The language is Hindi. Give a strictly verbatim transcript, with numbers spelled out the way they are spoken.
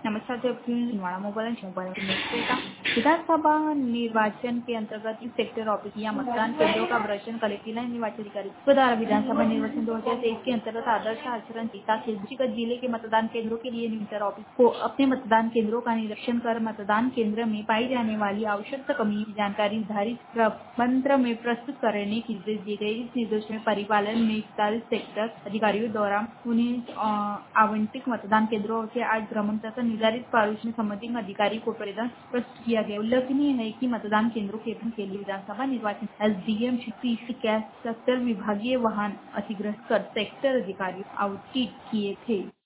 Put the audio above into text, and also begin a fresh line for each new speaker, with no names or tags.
नमस्कार जबकि छिंदवाड़ा मोबाइल मोबाइल विक्रेता विधानसभा निर्वाचन के अंतर्गत इस सेक्टर ऑफिस या मतदान केंद्रों का प्रदर्शन कलेक्टर निर्वाचन अधिकारी द्वारा विधानसभा निर्वाचन दो हजार तेईस के अंतर्गत आदर्श आचरण संहिता के दृष्टिगत जिले के मतदान केंद्रों के लिए इंटर ऑफिस को अपने मतदान केंद्रों का निरीक्षण कर मतदान केंद्र में पाई जाने वाली आवश्यक कमी की जानकारी निर्धारित प्रपत्र में प्रस्तुत करने के निर्देश दिए गए। इस निर्देश में परिपालन में इकतालीस सेक्टर अधिकारियों द्वारा उन्हें आवंटित मतदान केंद्रों के आज भ्रमण तथा निर्धारित प्रारूप में संबंधित अधिकारी को प्रतिवेदन प्रस्तुत किया गया। उल्लेखनीय है कि मतदान केंद्रों के भ्रमण के लिए विधानसभा निर्वाचन एसडीएम पीसी कैश सेक्टर विभागीय वाहन अधिग्रहित कर सेक्टर अधिकारी आवंटित किए थे।